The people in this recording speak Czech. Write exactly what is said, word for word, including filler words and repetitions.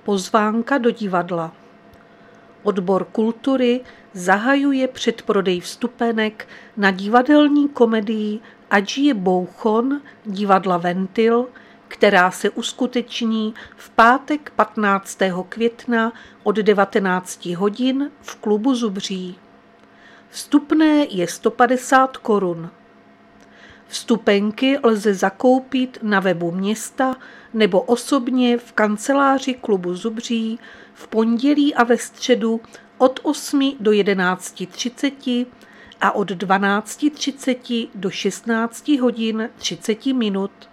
Pozvánka do divadla. Odbor kultury zahajuje předprodej vstupenek na divadelní komedii Adžije Bouchon divadla Ventil, která se uskuteční v pátek patnáctého května od devatenácti hodin v klubu Zubří. Vstupné je sto padesát korun. Vstupenky lze zakoupit na webu města nebo osobně v kanceláři klubu Zubří v pondělí a ve středu od osmi do jedenácti třiceti a od dvanácti třiceti do šestnácti hodin třicet minut.